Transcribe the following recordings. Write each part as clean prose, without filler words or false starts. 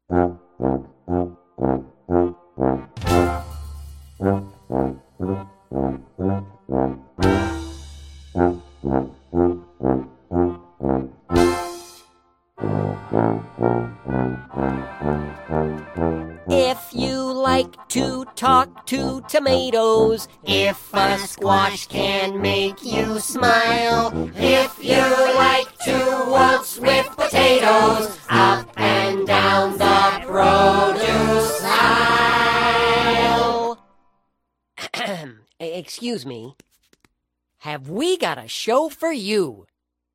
If you like to talk to tomatoes, If a squash can make you smile, if you like to waltz with potatoes, up and down the produce aisle. Excuse me. Have we got a show for you?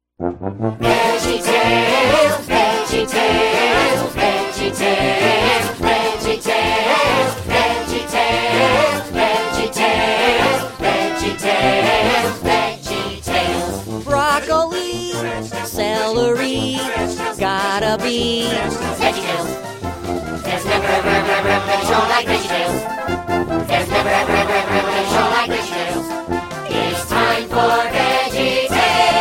VeggieTales, VeggieTales, VeggieTales, VeggieTales, VeggieTales, VeggieTales, VeggieTales, VeggieTales. Broccoli, celery, gotta be VeggieTales. There's never ever a show like VeggieTales. There's never ever a show like VeggieTales. It's time for VeggieTales.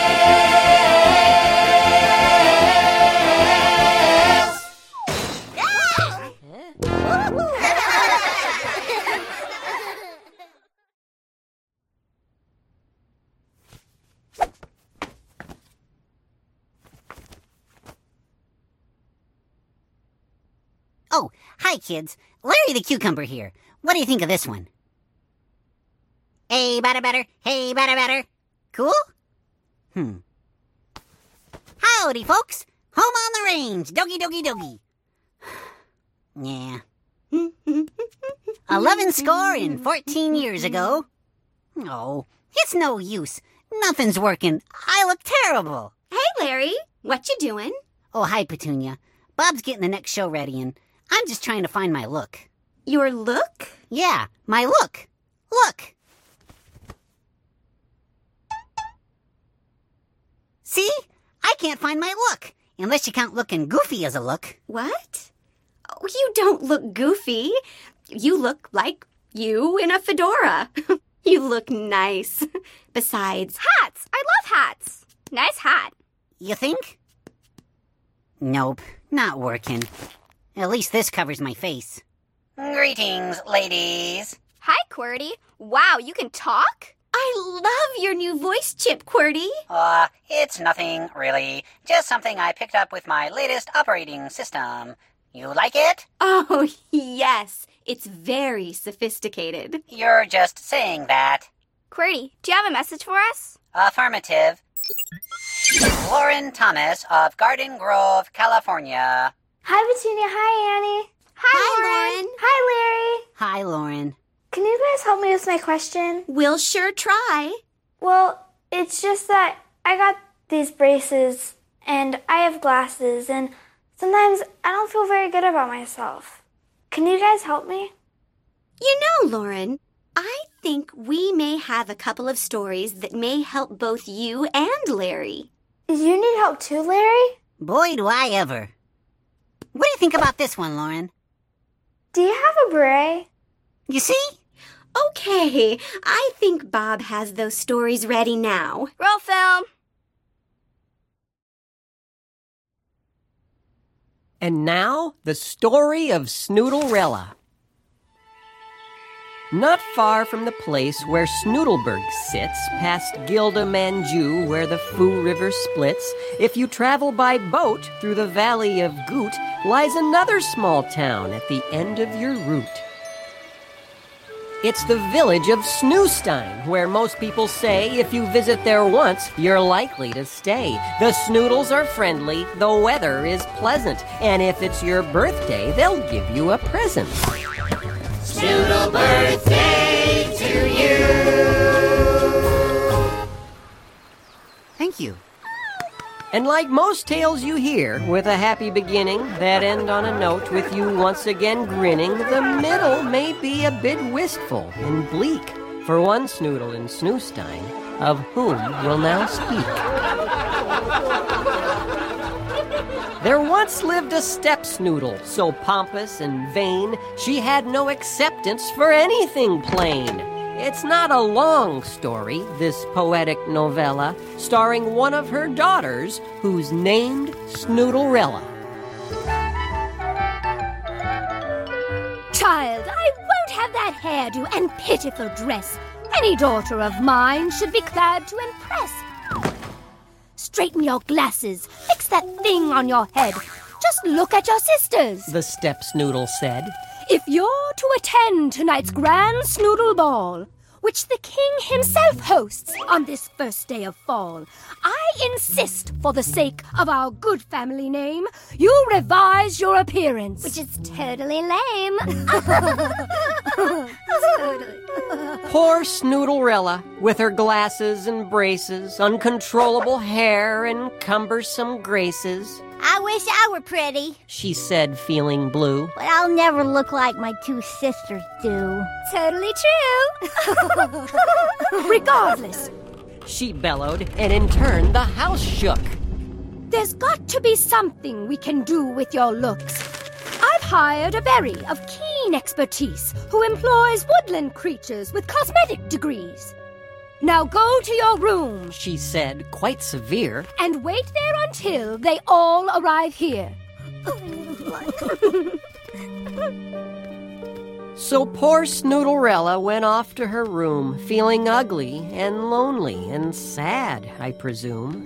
Oh, hi, kids. Larry the Cucumber here. What do you think of this one? Hey, batter, hey, batter. Cool? Howdy, folks. Home on the range. Doggy. Yeah. 11 score and 14 years ago. Oh, it's no use. Nothing's working. I look terrible. Hey, Larry. What you doing? Oh, hi, Petunia. Bob's getting the next show ready, and I'm just trying to find my look. Your look? Yeah, my look. Look. See? I can't find my look. Unless you count looking goofy as a look. What? Oh, you don't look goofy. You look like you in a fedora. You look nice. Besides, Hats! I love hats. Nice hat. You think? Nope, not working. At least this covers my face. Greetings, ladies. Hi, QWERTY. Wow, you can talk? I love your new voice chip, QWERTY. It's nothing, really. Just something I picked up with my latest operating system. You like it? Oh, yes. It's very sophisticated. You're just saying that. QWERTY, do you have a message for us? Affirmative. Lauren Thomas of Garden Grove, California. Hi, Petunia. Hi, Annie. Hi, Lauren. Hi, Larry. Hi, Lauren. Can you guys help me with my question? We'll sure try. Well, it's just that I got these braces, and I have glasses, and sometimes I don't feel very good about myself. Can you guys help me? You know, Lauren, I think we may have a couple of stories that may help both you and Larry. You need help too, Larry? Boy, do I ever. What do you think about this one, Lauren? Do you have a beret? You see? Okay, I think Bob has those stories ready now. Roll film. And now, the story of Snoodlerella. Not far from the place where Snoodleberg sits, past Gilda Manju, where the Foo River splits, if you travel by boat through the valley of Goot, lies another small town at the end of your route. It's the village of Snoostein, where most people say if you visit there once, you're likely to stay. The Snoodles are friendly, the weather is pleasant, and if it's your birthday, they'll give you a present. Snoodle birthday to you. Thank you. And like most tales you hear, with a happy beginning that end on a note with you once again grinning, the middle may be a bit wistful and bleak for one Snoodle in Snoostein, of whom we'll now speak. There once lived a step Snoodle, so pompous and vain, she had no acceptance for anything plain. It's not a long story, this poetic novella, starring one of her daughters, who's named Snoodlerella. child, I won't have that hairdo and pitiful dress. Any daughter of mine should be clad to impress. Straighten your glasses, fix that thing on your head. Just look at your sisters, the step Snoodle said. If you're to attend tonight's grand Snoodle Ball, which the king himself hosts on this first day of fall, I insist, for the sake of our good family name, you revise your appearance. Which is totally lame. Poor Snoodlerella, with her glasses and braces, uncontrollable hair and cumbersome graces. I wish I were pretty, she said, feeling blue. but I'll never look like my two sisters do. Totally true. Regardless, She bellowed, and in turn the house shook. there's got to be something we can do with your looks. I've hired a berry of keen expertise who employs woodland creatures with cosmetic degrees. Now go to your room She said, quite severe. and wait there until they all arrive here. So poor Snoodlerella went off to her room, feeling ugly and lonely and sad, I presume.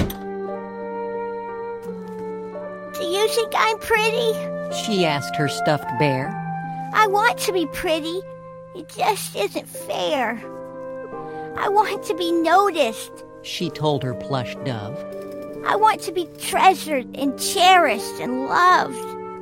Do you think I'm pretty? She asked her stuffed bear. I want to be pretty. It just isn't fair. I want to be noticed. She told her plush dove. I want to be treasured and cherished and loved.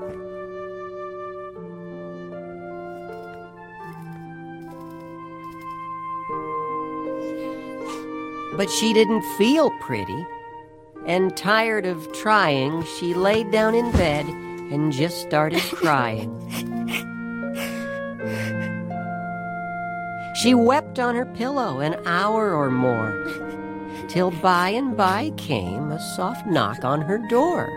But she didn't feel pretty. And tired of trying, she laid down in bed and just started crying. She wept on her pillow an hour or more, till by and by came a soft knock on her door.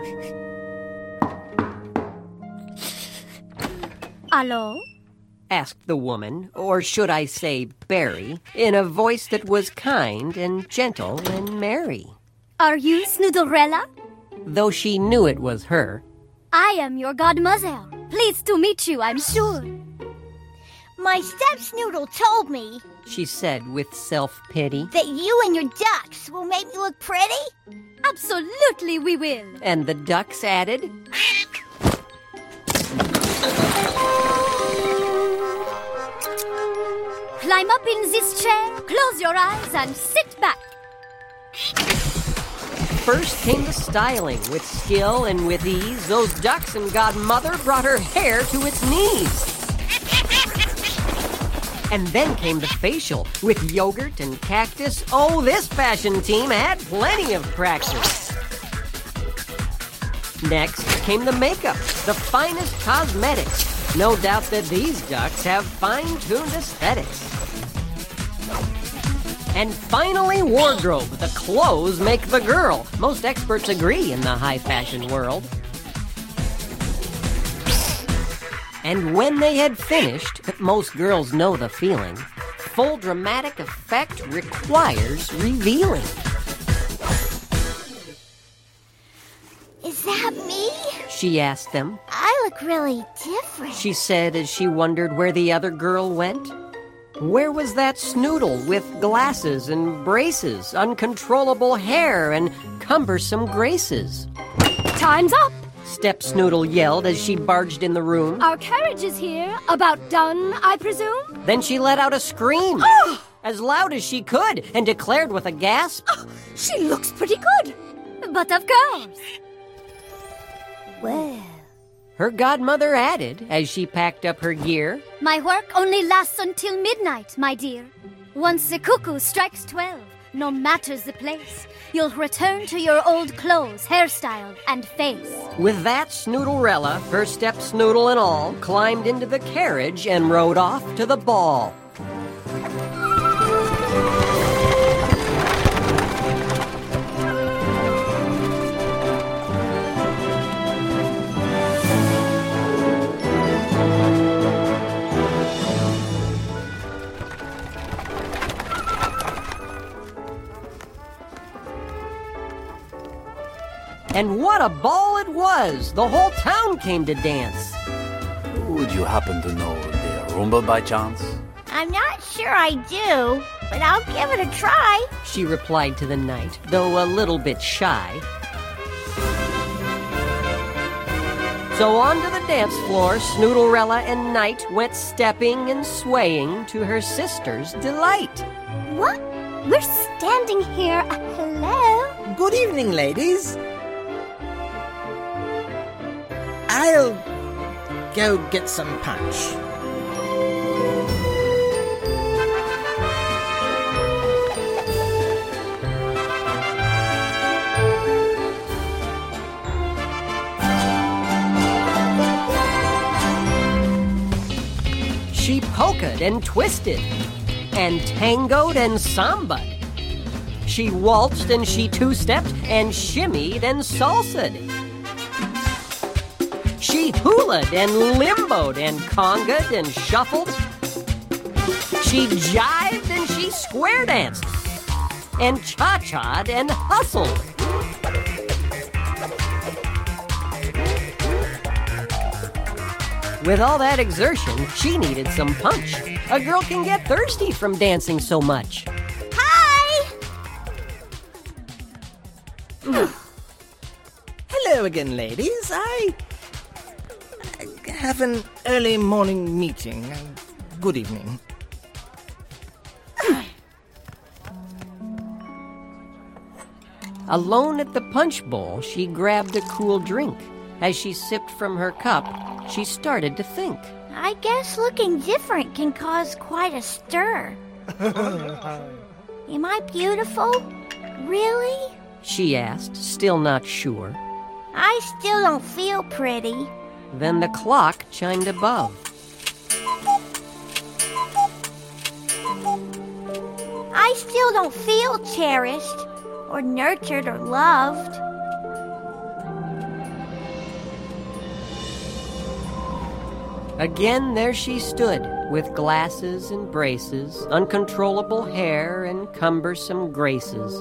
Hello? Asked the woman, or should I say Berry, in a voice that was kind and gentle and merry. Are you Snoodlerella? Though she knew it was her. I am your godmother. Pleased to meet you, I'm sure. My step-snoodle told me She said with self-pity. that you and your ducks will make me look pretty. Absolutely we will. And the ducks added, Climb up in this chair, close your eyes, and sit back. First came the styling. With skill and with ease, those ducks and godmother brought her hair to its knees. And then came the facial. With yogurt and cactus, oh, this fashion team had plenty of practice. Next came the makeup, the finest cosmetics. No doubt that these ducks have fine-tuned aesthetics. And finally, wardrobe. The clothes make the girl. Most experts agree in the high fashion world. And when they had finished, most girls know the feeling. Full dramatic effect requires revealing. Is that me? She asked them. I look really different. She said as she wondered where the other girl went. Where was that Snoodle with glasses and braces, uncontrollable hair, and cumbersome graces? Time's up. Step Snoodle yelled as she barged in the room. Our carriage is here. About done, I presume? Then she let out a scream, as loud as she could, and declared with a gasp, She looks pretty good. But of course. Well, her godmother added as she packed up her gear. My work only lasts until midnight, my dear. Once the cuckoo strikes 12, no matters the place, you'll return to your old clothes, hairstyle, and face. With that, Snoodlerella, her step Snoodle and all, climbed into the carriage and rode off to the ball. And what a ball it was! The whole town came to dance. Would you happen to know the Roomba by chance? I'm not sure I do, but I'll give it a try. She replied to the knight, though a little bit shy. So onto the dance floor, Snoodlerella and Knight went stepping and swaying to her sister's delight. What? We're standing here. Hello? Good evening, ladies. I'll go get some punch. She polkaed and twisted, and tangoed and sambaed. She waltzed and she two-stepped, and shimmied and salsaed. She hulaed and limboed and congaed and shuffled. She jived and she square danced, and cha-cha'd and hustled. With all that exertion, she needed some punch. A girl can get thirsty from dancing so much. Hi! Hello again, ladies. I have an early morning meeting. Good evening. Alone at the punch bowl, she grabbed a cool drink. As she sipped from her cup, she started to think. I guess looking different can cause quite a stir. Am I beautiful? Really? She asked, still not sure. I still don't feel pretty. Then the clock chimed above. I still don't feel cherished, or nurtured, or loved. Again there she stood, with glasses and braces, uncontrollable hair and cumbersome graces.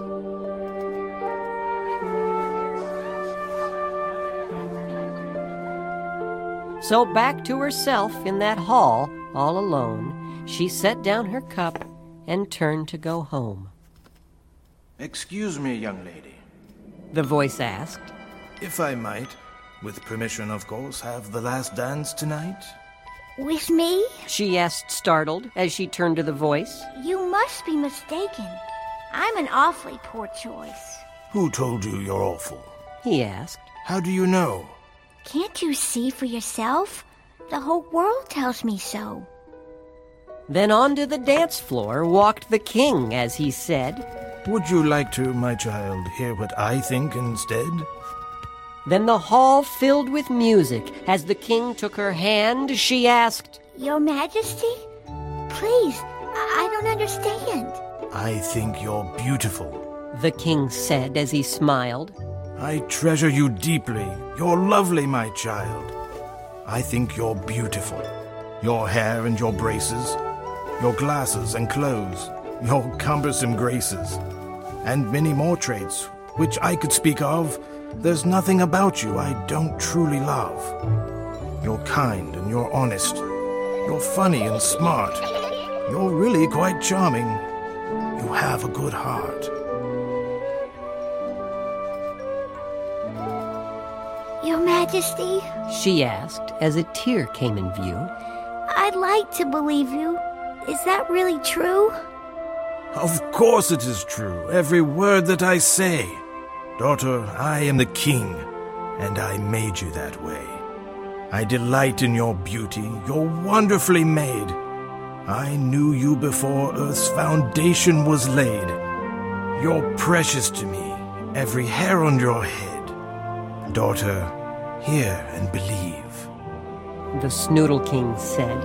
So back to herself in that hall, all alone, she set down her cup and turned to go home. Excuse me, young lady. The voice asked. If I might, with permission, of course, have the last dance tonight? With me? She asked, startled, as she turned to the voice. You must be mistaken. I'm an awfully poor choice. Who told you you're awful? He asked. How do you know? Can't you see for yourself? The whole world tells me so. Then onto the dance floor walked the king, as he said, Would you like to, my child, hear what I think instead? Then the hall filled with music. As the king took her hand, she asked, Your Majesty? Please, I don't understand. I think you're beautiful, the king said as he smiled. I treasure you deeply. You're lovely, my child. I think you're beautiful. Your hair and your braces, your glasses and clothes, your cumbersome graces, and many more traits, which I could speak of. There's nothing about you I don't truly love. You're kind and you're honest. You're funny and smart. You're really quite charming. You have a good heart. Your Majesty? She asked as a tear came in view. I'd like to believe you. Is that really true? Of course it is true, every word that I say. Daughter, I am the king, and I made you that way. I delight in your beauty. You're wonderfully made. I knew you before Earth's foundation was laid. You're precious to me, every hair on your head. Daughter, hear and believe, the Snoodle King said.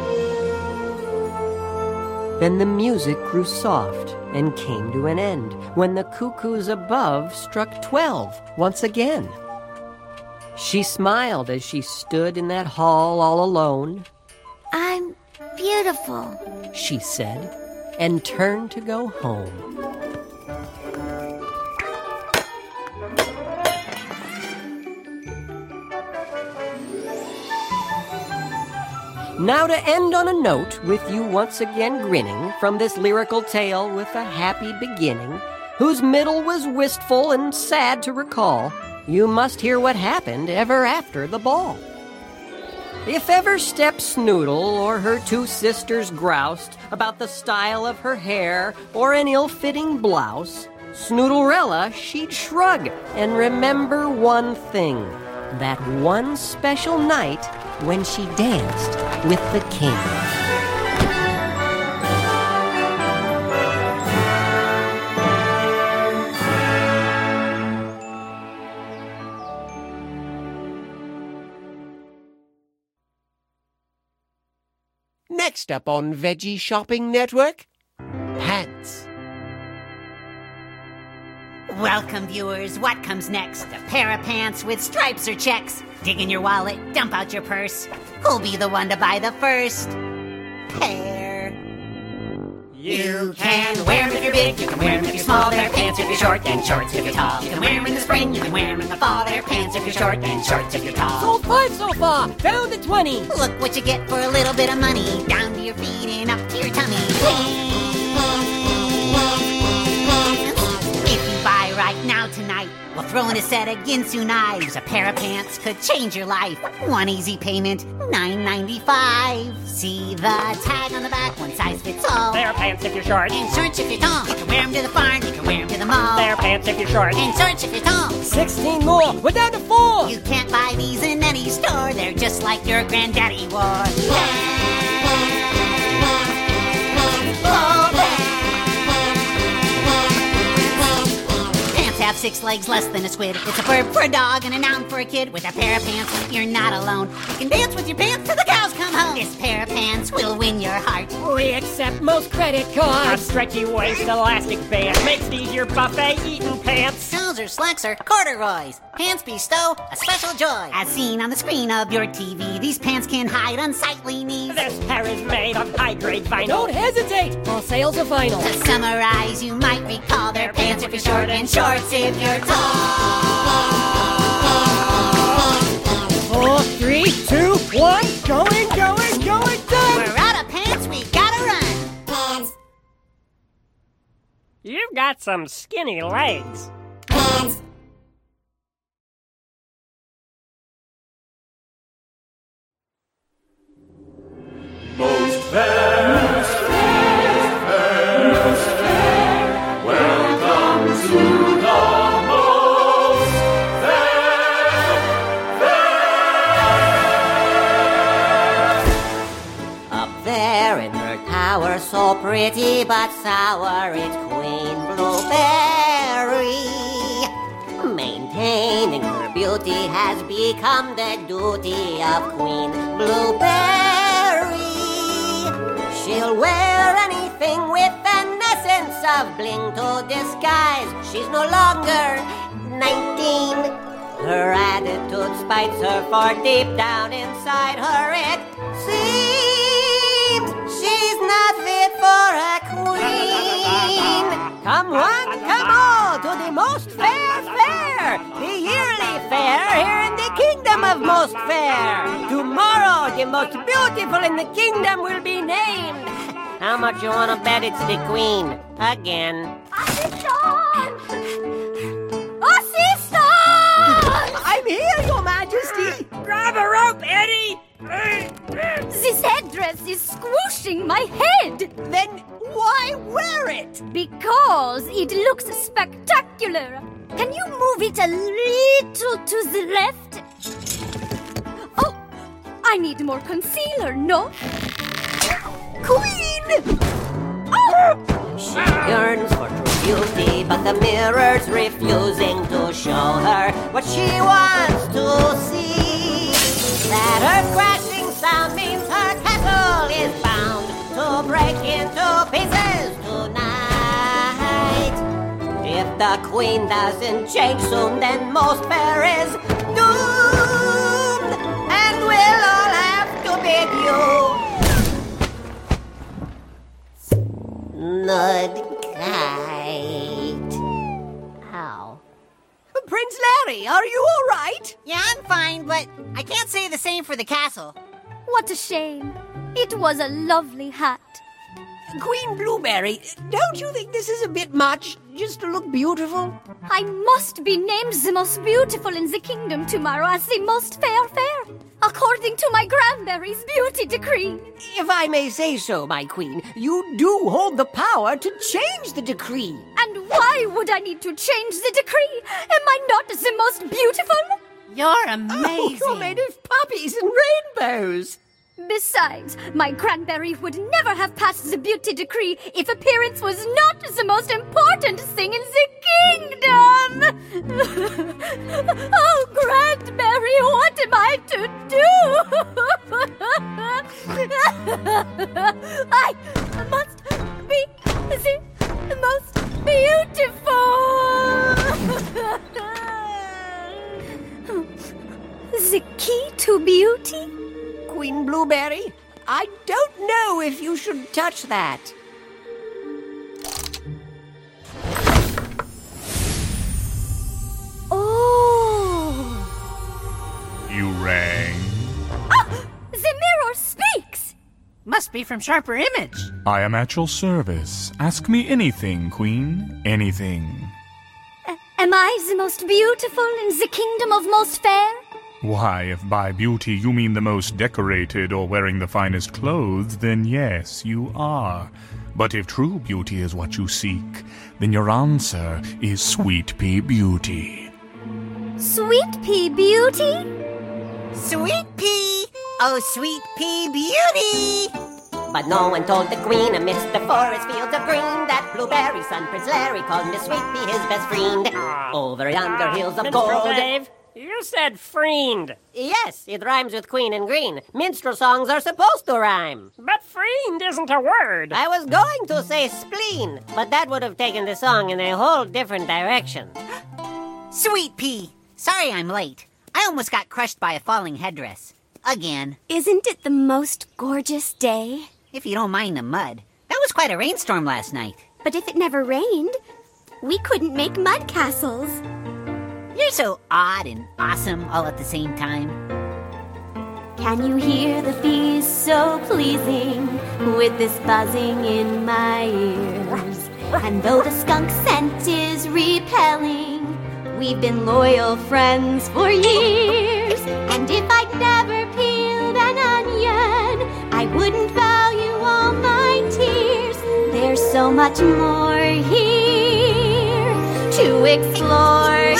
Then the music grew soft and came to an end when the cuckoos above struck 12 once again. She smiled as she stood in that hall all alone. I'm beautiful, she said, and turned to go home. Now to end on a note with you once again grinning from this lyrical tale with a happy beginning, whose middle was wistful and sad to recall, you must hear what happened ever after the ball. If ever Step Snoodle or her two sisters groused about the style of her hair or an ill-fitting blouse, Snoodlerella, she'd shrug and remember one thing, that one special night when she danced with the king. Next up on Veggie Shopping Network, pants. Welcome, viewers. What comes next? A pair of pants with stripes or checks. Dig in your wallet, dump out your purse. Who'll be the one to buy the first pair? You can wear them if you're big, you can wear them if you're small. They're pants if you're short, and shorts if you're tall. You can wear them in the spring, you can wear them in the fall. They're pants if you're short, and shorts if you're tall. Sold 5 so far, down to 20. Look what you get for a little bit of money. Down to your feet and up to your tummy. If you buy right now tonight, we'll throw in a set of Ginsu knives. A pair of pants could change your life. One easy payment, $9.95. See the tag on the back, one size fits all. They're pants if you're short. And shorts if you're tall. You can wear them to the farm, you can wear them to the mall. They're pants if you're short. And shorts if you're tall. 16 more, we're down to 4. You can't buy these in any store. They're just like your granddaddy wore. Pants have 6 legs less than a squid. It's a verb for a dog and a noun for a kid. With a pair of pants, you're not alone. You can dance with your pants till the cows come home. This pair of pants will win your heart. We accept most credit cards. A stretchy waist elastic band makes these your buffet eating pants. Trousers, slacks, or corduroys. Pants bestow a special joy. As seen on the screen of your TV, these pants can hide unsightly knees. This pair is made of high-grade vinyl. Don't hesitate, all sales are final. To summarize, you might recall they're pants if you're short and shorts if you're tall. 4, 3, 2, 1, going, done! We're out of pants, we gotta run. Pants. You've got some skinny legs. Pants. Most fair, welcome to the most fair. Up there in her tower, so pretty but sour, it's Queen Blueberry. Maintaining her beauty has become the duty of Queen Blueberry. She'll wear anything with an essence of bling to disguise. She's no longer 19. Her attitude spites her, for deep down inside her it seems she's not fit for a queen. Come one, come all, to the Most Fair Fair, the yearly fair here in the kingdom of Most Fair. Tomorrow, the most beautiful in the kingdom will be named. How much you want to bet it's the queen? Again. I'm here, Your Majesty. Grab a rope, Eddie! This headdress is squooshing my head. Then why wear it? Because it looks spectacular. Can you move it a little to the left? Oh, I need more concealer, no? Queen! She yearns for true beauty, but the mirror's refusing to show her what she wants to see. That earth-crashing sound means her castle is bound to break into pieces tonight. If the queen doesn't change soon, then Most Fair is doomed, and we'll all have to bid you Nudkite. Ow. Prince Larry, are you all right? Yeah, I'm fine, but I can't say the same for the castle. What a shame. It was a lovely hat. Queen Blueberry, don't you think this is a bit much, just to look beautiful? I must be named the most beautiful in the kingdom tomorrow as the most fair, according to my Granberry's beauty decree. If I may say so, my queen, you do hold the power to change the decree. And why would I need to change the decree? Am I not the most beautiful? You're amazing. Oh, you're made of puppies and rainbows. Besides, my Granberry would never have passed the beauty decree if appearance was not the most important thing in the kingdom. Oh, Granberry, what am I to do? I must be the most beautiful. The key to beauty? Queen Blueberry, I don't know if you should touch that. Oh! You rang? Ah! The mirror speaks! Must be from Sharper Image. I am at your service. Ask me anything, Queen. Anything. Am I the most beautiful in the kingdom of most fair? Why, if by beauty you mean the most decorated or wearing the finest clothes, then yes, you are. But if true beauty is what you seek, then your answer is Sweet Pea Beauty. Sweet Pea Beauty? Sweet Pea! Oh, Sweet Pea Beauty! But no one told the queen amidst the forest fields of green that Blueberry's son Prince Larry called Miss Sweet Pea his best friend. Over yonder hills of Minstrel gold. Dave, you said friend. Yes, it rhymes with queen and green. Minstrel songs are supposed to rhyme. But friend isn't a word. I was going to say spleen, but that would have taken the song in a whole different direction. Sweet Pea! Sorry I'm late. I almost got crushed by a falling headdress. Again. Isn't it the most gorgeous day? If you don't mind the mud. That was quite a rainstorm last night. But if it never rained, we couldn't make mud castles. You're so odd and awesome all at the same time. Can you hear the bees so pleasing with this buzzing in my ears? And though the skunk scent is repelling, we've been loyal friends for years. And if I'd never peeled an onion, I wouldn't value all my tears. There's so much more here to explore here.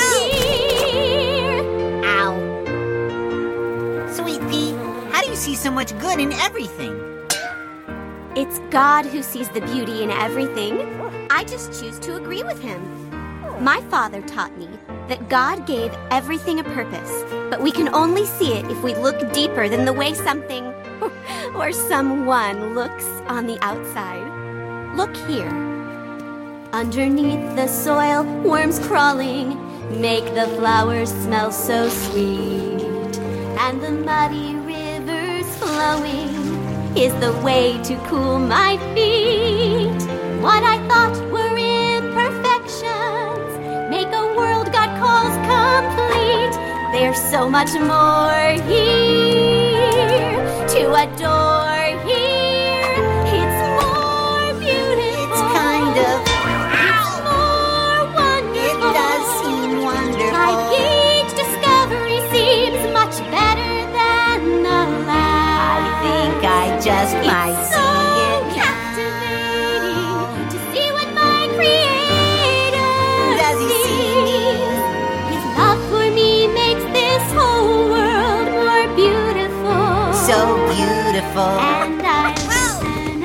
Ow. Sweet Pea, how do you see so much good in everything? It's God who sees the beauty in everything. I just choose to agree with him. My father taught me that God gave everything a purpose, but we can only see it if we look deeper than the way something or someone looks on the outside. Look here. Underneath the soil, worms crawling make the flowers smell so sweet. And the muddy rivers flowing is the way to cool my feet. What I thought were imperfections make a world God calls complete. There's so much more here to adore here. It's more beautiful. It's kind of... It's more wonderful. It does seem wonderful. Like each discovery seems much better than the last. I think I just might It's see so it now. captivating to see what my Creator Does he sees. His love for me makes this whole world more beautiful. So beautiful. And I listen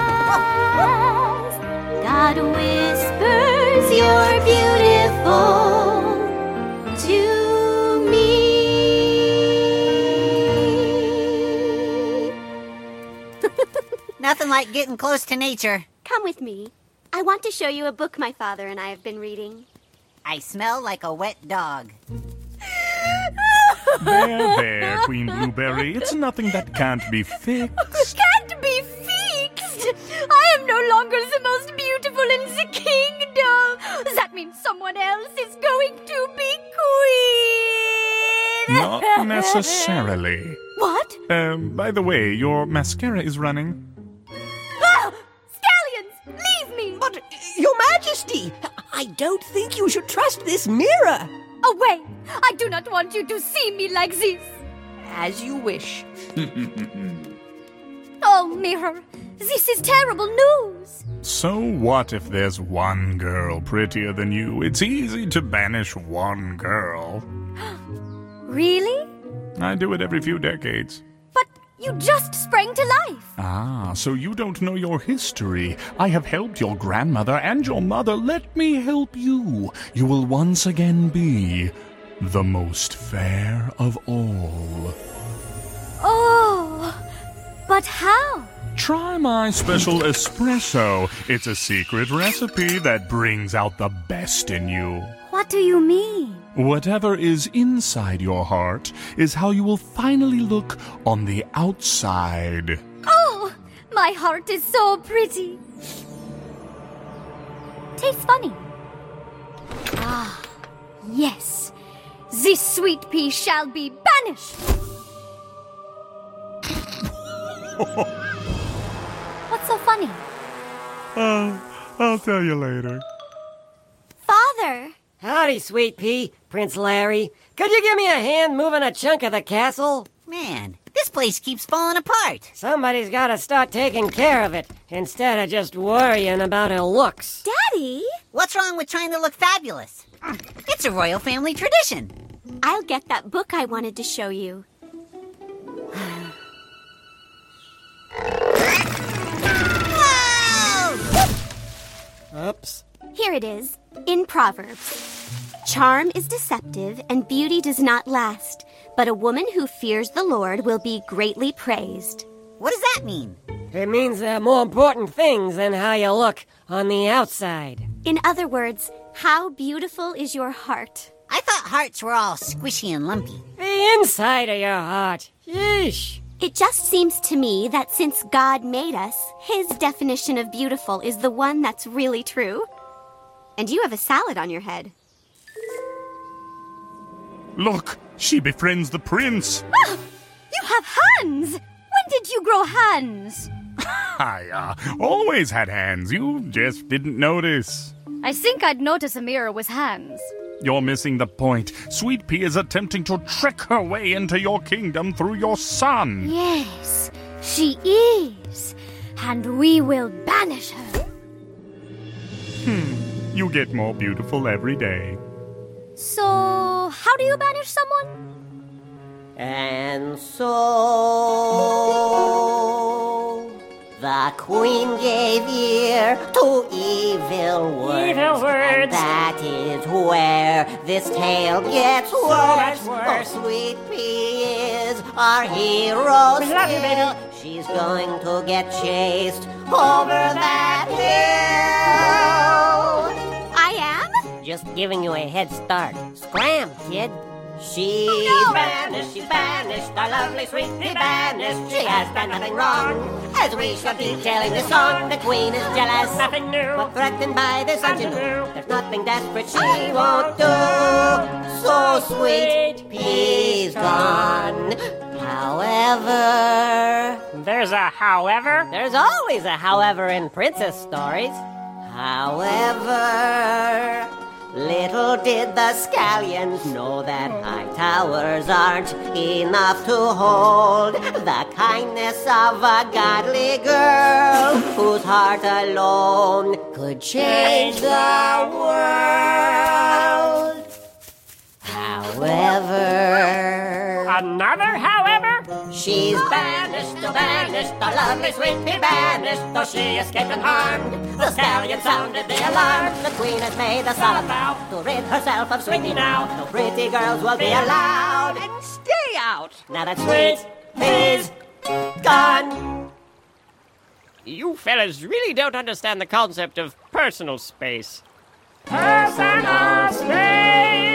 as God whispers, "You're beautiful" to me. Nothing like getting close to nature. Come with me. I want to show you a book my father and I have been reading. I smell like a wet dog. There, Queen Blueberry. It's nothing that can't be fixed. Can't be fixed! I am no longer the most beautiful in the kingdom! That means someone else is going to be queen! Not necessarily. What? By the way, your mascara is running. Ah! Scallions! Leave me! But, Your Majesty, I don't think you should trust this mirror. Away! I do not want you to see me like this. As you wish. Oh, mirror, this is terrible news. So what if there's one girl prettier than you? It's easy to banish one girl. Really? I do it every few decades. But you just sprang to life. Ah, so you don't know your history. I have helped your grandmother and your mother. Let me help you. You will once again be the most fair of all. Oh, but how? Try my special espresso. It's a secret recipe that brings out the best in you. What do you mean? Whatever is inside your heart is how you will finally look on the outside. Oh, my heart is so pretty. Tastes funny. Ah, yes. This sweet pea shall be banished. What's so funny? I'll tell you later. Father! Howdy, Sweet Pea, Prince Larry. Could you give me a hand moving a chunk of the castle? Man, this place keeps falling apart. Somebody's got to start taking care of it, instead of just worrying about her looks. Daddy? What's wrong with trying to look fabulous? It's a royal family tradition. I'll get that book I wanted to show you. Oops. Here it is, in Proverbs. Charm is deceptive and beauty does not last, but a woman who fears the Lord will be greatly praised. What does that mean? It means there are more important things than how you look on the outside. In other words, how beautiful is your heart? I thought hearts were all squishy and lumpy. The inside of your heart. Yeesh. It just seems to me that since God made us, his definition of beautiful is the one that's really true. And you have a salad on your head. Look, she befriends the prince. Ah, you have hands! When did you grow hands? I always had hands. You just didn't notice. I think I'd notice a mirror with hands. You're missing the point. Sweet Pea is attempting to trick her way into your kingdom through your son. Yes, she is. And we will banish her. You get more beautiful every day. So, how do you banish someone? And so the queen gave ear to evil words. Evil words. And that is where this tale gets worse. much worse. Oh, Sweet Pea is our hero We love you, still. baby. She's going to get chased over that hill. I am? Just giving you a head start. Scram, kid. She's banished, our lovely Sweet Pea banished. She has done nothing wrong. As we shall detailing this song, the queen is jealous, Nothing new. but threatened by this Nothing unto new. There's nothing desperate she won't do. So Sweet Pea's gone. However, There's a however. There's always a however in princess stories. however, little did the scallions know that high towers aren't enough to hold the kindness of a godly girl whose heart alone could change the world. However, Another however? she's banished, the lovely Sweet Pea banished, though she escaped unharmed. The stallion sounded the alarm. The queen has made a solemn vow to rid herself of Sweet Pea now. No pretty girls will be allowed. And stay out now that Sweet Pea's gone. You fellas really don't understand the concept of personal space. Personal space!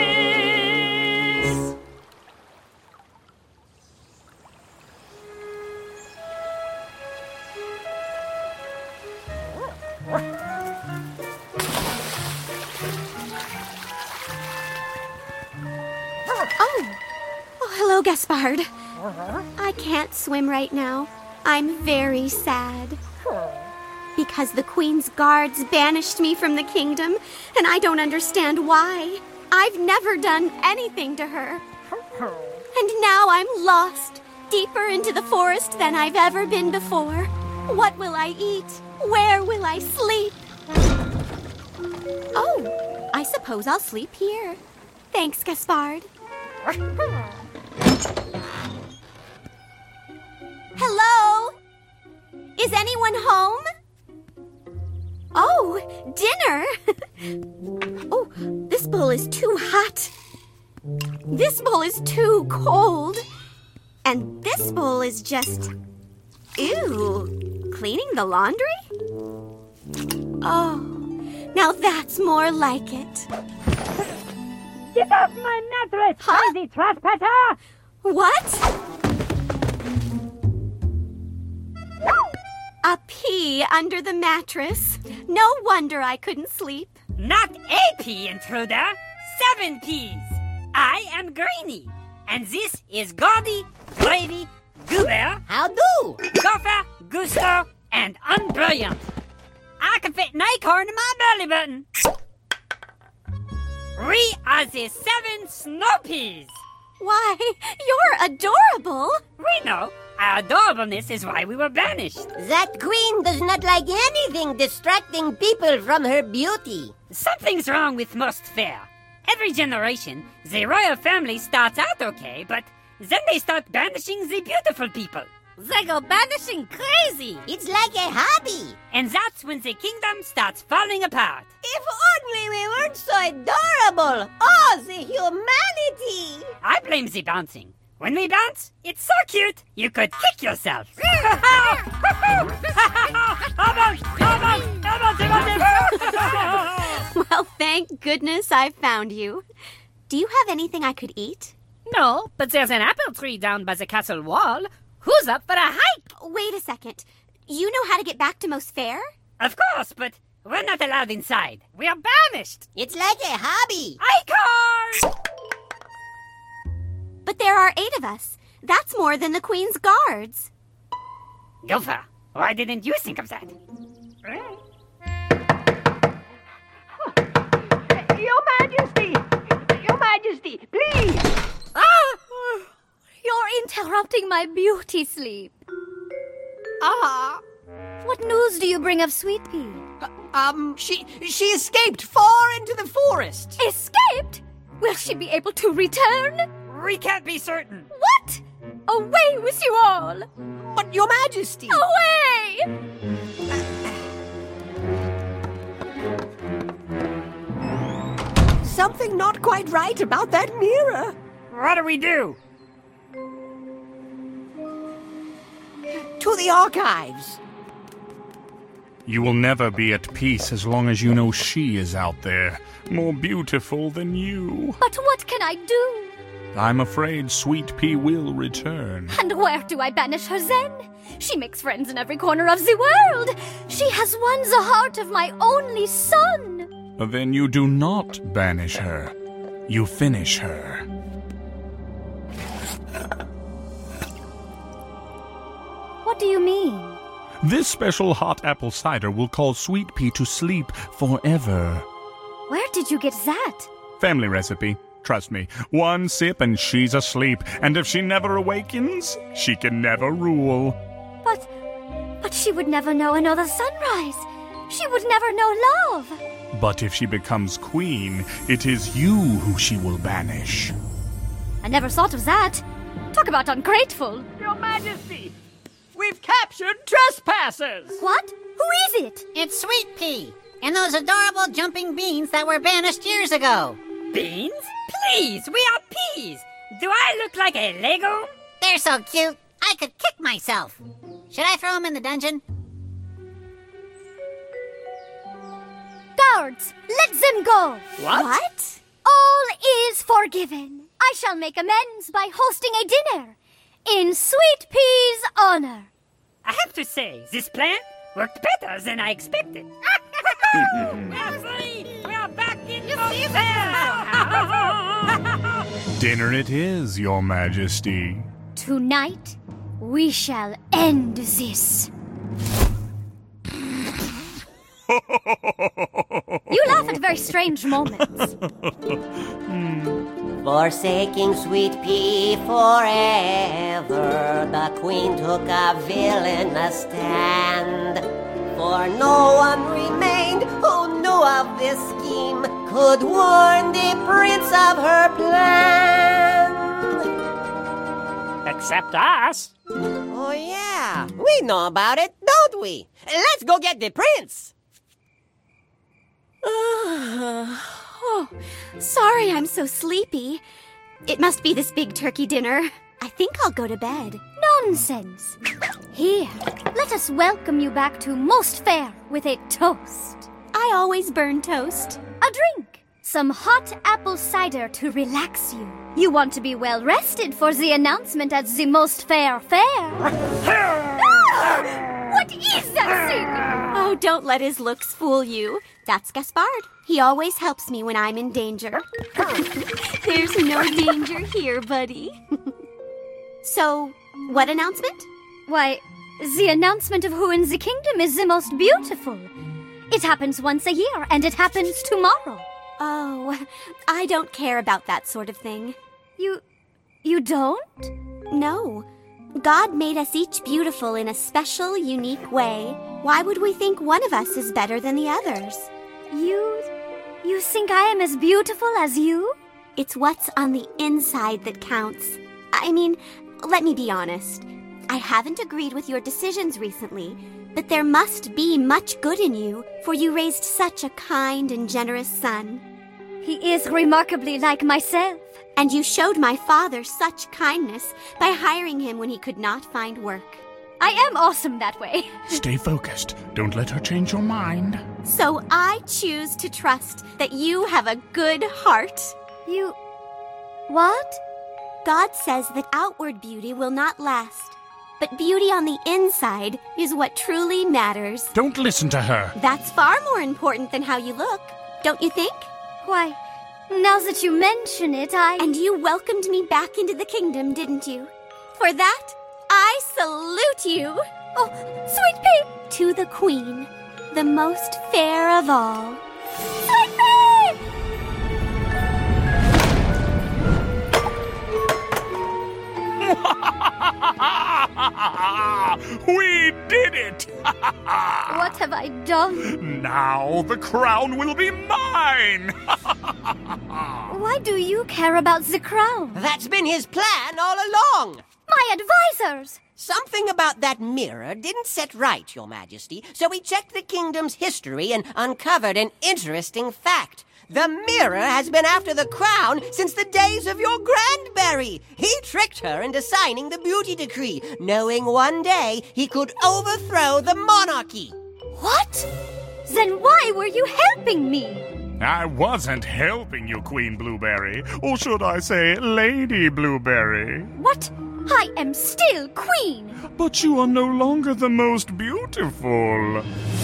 Oh, hello, Gaspard. I can't swim right now. I'm very sad. Because the Queen's guards banished me from the kingdom, and I don't understand why. I've never done anything to her. And now I'm lost, deeper into the forest than I've ever been before. What will I eat? Where will I sleep? Oh, I suppose I'll sleep here. Thanks, Gaspard. Hello? Is anyone home? Oh, dinner! Oh, this bowl is too hot. This bowl is too cold. And this bowl is just... Ew. Cleaning the laundry? Oh, now that's more like it. Get off my mattress, crazy trespasser! What? A pea under the mattress. No wonder I couldn't sleep. Not a pea, intruder. 7 peas. I am Greenie, and this is Gordy, Gravy, Goober. How do? Gopher, Gusto, and Unbrilliant. I can fit an acorn in my belly button. We are the 7 snow peas. Why, you're adorable. We know. Our adorableness is why we were banished. That queen does not like anything distracting people from her beauty. Something's wrong with most fair. Every generation, the royal family starts out okay, but then they start banishing the beautiful people. They go banishing crazy. It's like a hobby. And that's when the kingdom starts falling apart. If only we weren't so adorable. Oh, the humanity. I blame the bouncing. When we bounce, it's so cute, you could kick yourself. Well, thank goodness I found you. Do you have anything I could eat? No, but there's an apple tree down by the castle wall. Who's up for a hike? Wait a second. You know how to get back to Most Fair? Of course, but we're not allowed inside. We are banished. It's like a hobby. Acorn! But there are 8 of us. That's more than the Queen's guards. Gopher, why didn't you think of that? Your Majesty, please! You're interrupting my beauty sleep. What news do you bring of Sweet Pea? She escaped far into the forest. Escaped? Will she be able to return? We can't be certain. What? Away with you all! But, Your Majesty! Away! Something not quite right about that mirror. What do we do? To the archives. You will never be at peace as long as you know she is out there, more beautiful than you. But what can I do? I'm afraid Sweet Pea will return. And where do I banish her then? She makes friends in every corner of the world. She has won the heart of my only son. Then you do not banish her. You finish her. What do you mean? This special hot apple cider will cause Sweet Pea to sleep forever. Where did you get that? Family recipe. Trust me, 1 sip and she's asleep. And if she never awakens, she can never rule. But she would never know another sunrise. She would never know love. But if she becomes queen, it is you who she will banish. I never thought of that. Talk about ungrateful. Your Majesty, we've captured trespassers. What? Who is it? It's Sweet Pea and those adorable jumping beans that were banished years ago. Beans? Please, we are peas. Do I look like a Lego? They're so cute, I could kick myself. Should I throw them in the dungeon? Guards, let them go. What? All is forgiven. I shall make amends by hosting a dinner in Sweet Pea's honor. I have to say, this plan worked better than I expected. We're free! We are back in Most Fair! Dinner it is, Your Majesty. Tonight, we shall end this. You laugh at very strange moments. Forsaking Sweet Pea forever, the queen took a villainous stand. For no one remained who knew of this scheme, could warn the prince of her plan. Except us. Oh, yeah. We know about it, don't we? Let's go get the prince. Oh, sorry I'm so sleepy. It must be this big turkey dinner. I think I'll go to bed. Nonsense. Here, let us welcome you back to Most Fair with a toast. I always burn toast. A drink. Some hot apple cider to relax you. You want to be well rested for the announcement at the Most Fair Fair. What is that thing? Oh, don't let his looks fool you. That's Gaspard. He always helps me when I'm in danger. There's no danger here, buddy. So, what announcement? Why, the announcement of who in the kingdom is the most beautiful. It happens once a year, and it happens tomorrow. Oh, I don't care about that sort of thing. You don't? No. God made us each beautiful in a special, unique way. Why would we think one of us is better than the others? You think I am as beautiful as you? It's what's on the inside that counts. I mean, let me be honest. I haven't agreed with your decisions recently, but there must be much good in you, for you raised such a kind and generous son. He is remarkably like myself. And you showed my father such kindness by hiring him when he could not find work. I am awesome that way. Stay focused. Don't let her change your mind. So I choose to trust that you have a good heart. What? God says that outward beauty will not last, but beauty on the inside is what truly matters. Don't listen to her. That's far more important than how you look, don't you think? Why, now that you mention it, And you welcomed me back into the kingdom, didn't you? For that, I salute you. Oh, Sweet Pea! To the queen, the most fair of all. Sweet Pea! We did it! What have I done? Now the crown will be mine! Why do you care about the crown? That's been his plan all along. My advisors! Something about that mirror didn't set right, Your Majesty, so we checked the kingdom's history and uncovered an interesting fact. The mirror has been after the crown since the days of your Grandberry. He tricked her into signing the beauty decree, knowing one day he could overthrow the monarchy. What? Then why were you helping me? I wasn't helping you, Queen Blueberry. Or should I say, Lady Blueberry. What? I am still queen. But you are no longer the most beautiful.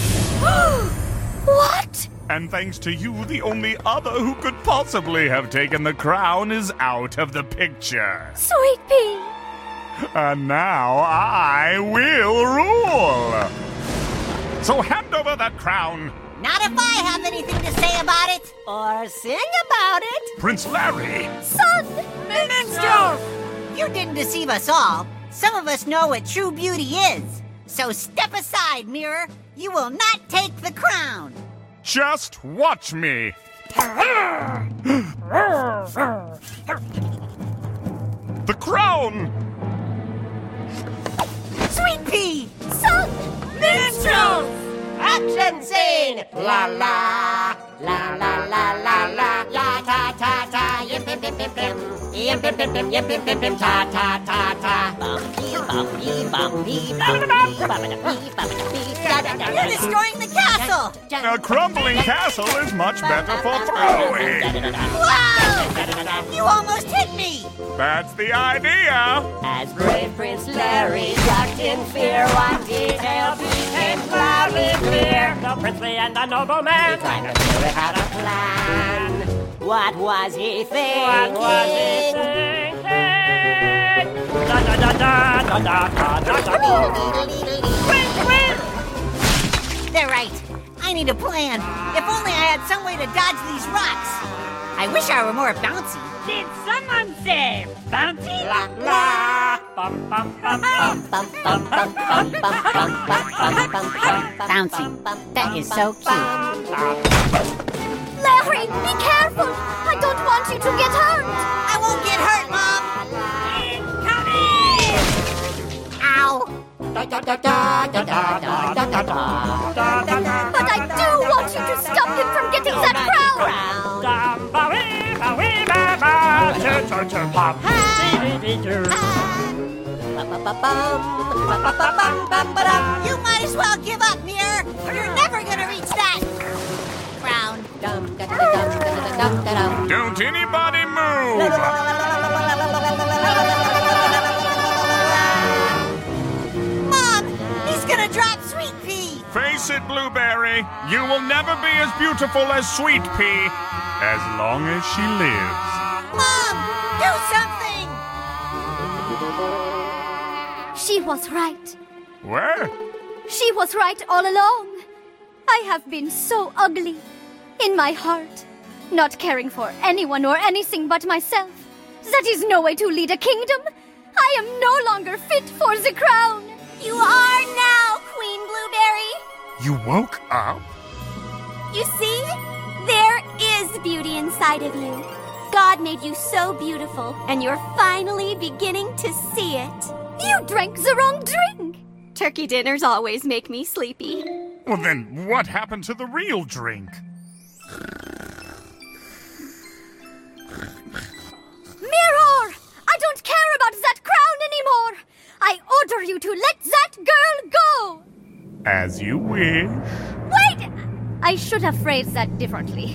What? And thanks to you, the only other who could possibly have taken the crown is out of the picture. Sweet Pea. And now I will rule. So hand over that crown. Not if I have anything to say about it. Or sing about it. Prince Larry. Son! Minstrel! You didn't deceive us all. Some of us know what true beauty is. So step aside, mirror. You will not take the crown. Just watch me. The crown! Sweet Pea! Son! Minstrels! Action scene! La la, la la la la la, ya ta ta ta, yim pim pim pim pim, yim pim pim pim, yim pim pim pim, ta ta ta ta, bumpy bumpy bumpy bumpy, You're destroying the castle! A crumbling castle is much better for throwing. Wow! You almost hit me! That's the idea. As brave Prince Larry ducked in fear, one detail became cloudly clear. The princely and the nobleman. He kind of knew it had a plan. What was he thinking? What was he thinking? Da da da They're right. I need a plan. If only I had some way to dodge these rocks. I wish I were more bouncy. Did someone say bouncy? La la. Bum bum bum bum bum bum bum bum bum bum. Bouncy. That is so cute. Larry, be careful! I don't want you to get hurt! I won't get hurt, Mom! Incoming! Ow! But I do want you to stop him from getting that crown! You might as well give up, Mirror! You're never gonna reach that crown. Don't anybody move! Mom! He's gonna drop Sweet Pea! Face it, Blueberry, you will never be as beautiful as Sweet Pea as long as she lives. Mom! Do something! She was right. Where? She was right all along. I have been so ugly. In my heart. Not caring for anyone or anything but myself. That is no way to lead a kingdom. I am no longer fit for the crown. You are now, Queen Blueberry. You woke up? You see? There is beauty inside of you. God made you so beautiful, and you're finally beginning to see it. You drank the wrong drink. Turkey dinners always make me sleepy. Well, then what happened to the real drink? Mirror! I don't care about that crown anymore. I order you to let that girl go. As you wish. Wait! I should have phrased that differently.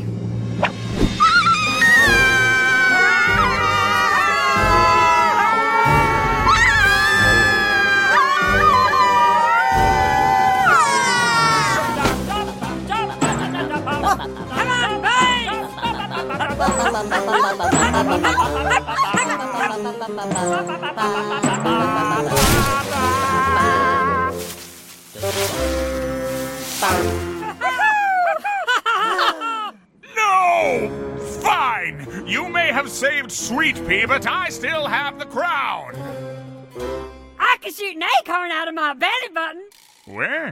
No! Fine! You may have saved Sweet Pea, but I still have the crown! I can shoot an acorn out of my belly button. Where?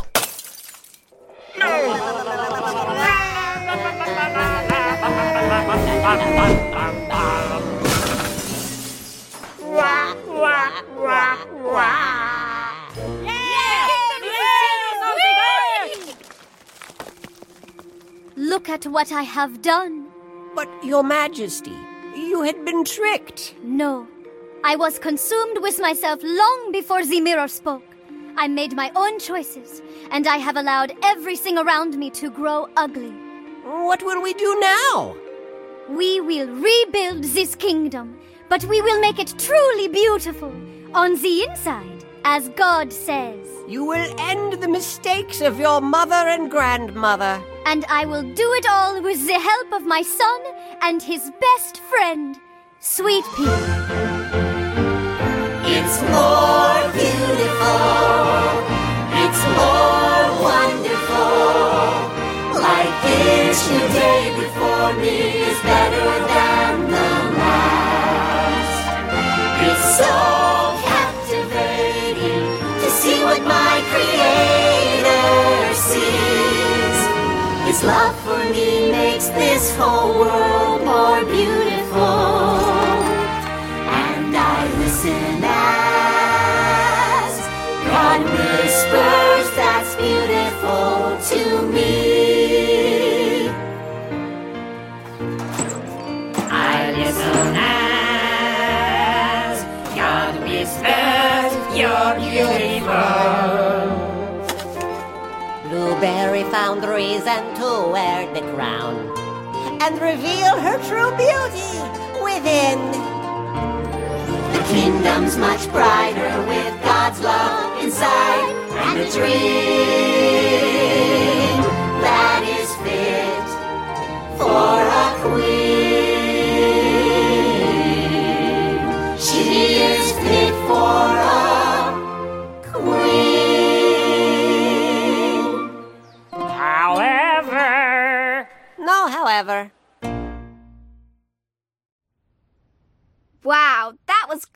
No! Wah, wah, wah, wah. Look at what I have done. But, Your Majesty, you had been tricked. No. I was consumed with myself long before the mirror spoke. I made my own choices, and I have allowed everything around me to grow ugly. What will we do now? We will rebuild this kingdom, but we will make it truly beautiful on the inside, as God says. You will end the mistakes of your mother and grandmother. And I will do it all with the help of my son and his best friend, Sweet Pea. It's more beautiful. It's more wonderful. Like each new day before me is better than the last. It's so captivating to see what my Creator sees. His love for me makes this whole world more beautiful. And I listen as God whispers that's beautiful to me. I listen as God whispers you're beautiful. Blueberry found reason to wear the crown and reveal her true beauty within. The kingdom's much brighter with God's love inside, and a dream that is fit for a queen. She is fit for a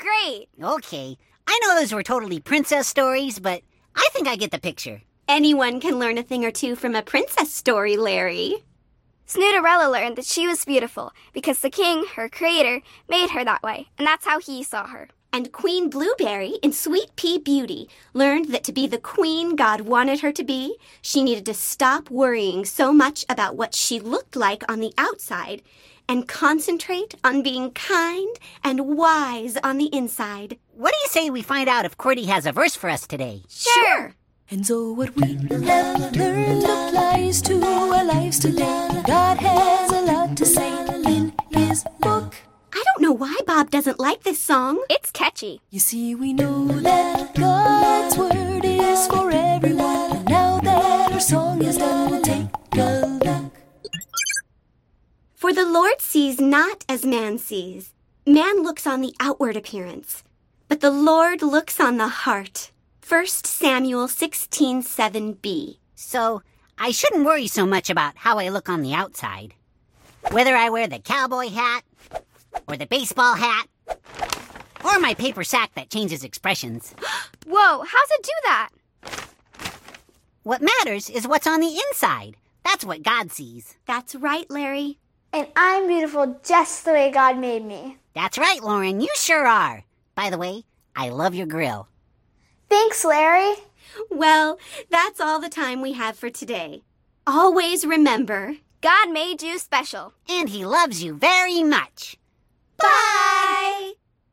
great. Okay. I know those were totally princess stories, but I think I get the picture. Anyone can learn a thing or two from a princess story, Larry. Snooderella learned that she was beautiful because the king, her creator, made her that way, and that's how he saw her. And Queen Blueberry in Sweet Pea Beauty learned that to be the queen God wanted her to be, she needed to stop worrying so much about what she looked like on the outside and concentrate on being kind and wise on the inside. What do you say we find out if Cordy has a verse for us today? Sure. And so what we have learned applies to our lives today. God has a lot to say in his book. I don't know why Bob doesn't like this song. It's catchy. You see, we know that God's word is for everyone. And now that our song is done, we'll take a look. For the Lord sees not as man sees. Man looks on the outward appearance, but the Lord looks on the heart. 1 Samuel 16:7b. So, I shouldn't worry so much about how I look on the outside. Whether I wear the cowboy hat, or the baseball hat, or my paper sack that changes expressions. Whoa, how's it do that? What matters is what's on the inside. That's what God sees. That's right, Larry. And I'm beautiful just the way God made me. That's right, Lauren, you sure are. By the way, I love your grill. Thanks, Larry. Well, that's all the time we have for today. Always remember, God made you special. And he loves you very much. Bye!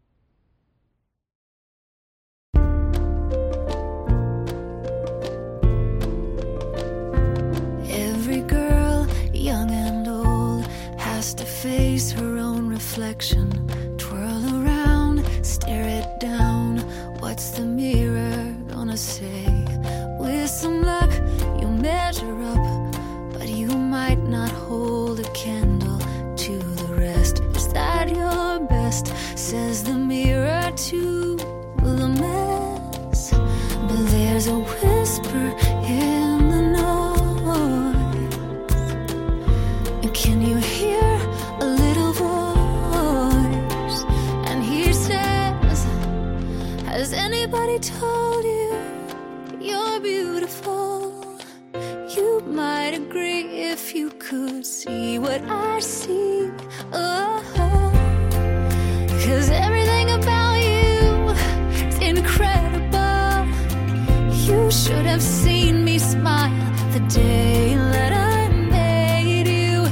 Every girl, young and old, has to face her own reflection. Twirl around, stare it down. What's the mirror gonna say? With some luck, you measure up, but you might not hold a candle to the rest. Is that your best? Says the mirror to the mess. But there's a whisper in the noise. Can you hear a little voice? And he says, has anybody told you you're beautiful? You might agree if you could see what I see. Oh, 'cause everything about you is incredible. You should have seen me smile the day that I made you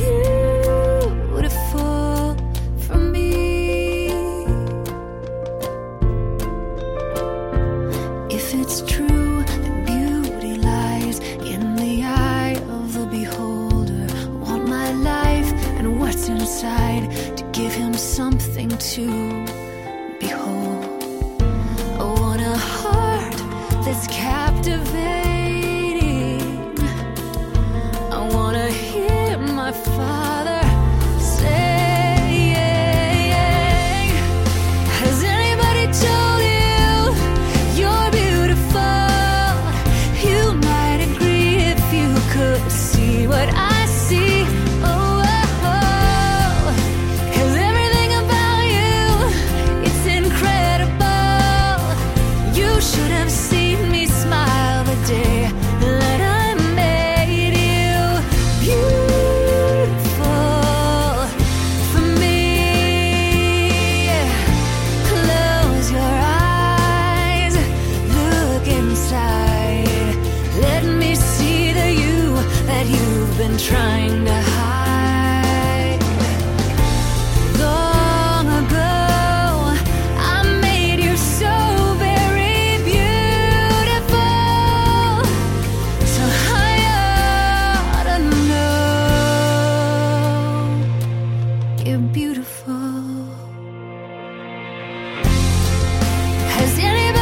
beautiful for me. If it's true that beauty lies in the eye of the beholder, I want my life and what's inside to give him something to behold. I want a heart that's captivating. I want to hear my Father saying, has anybody told you you're beautiful? You might agree if you could see what I see. Oh, 'cause everything about you, it's incredible. You should have seen me smile the day that I made you beautiful for me. Close your eyes, look inside. Let me see the you that you've been trying to hide. Long ago, I made you so very beautiful. So I ought to know you're beautiful. Has anybody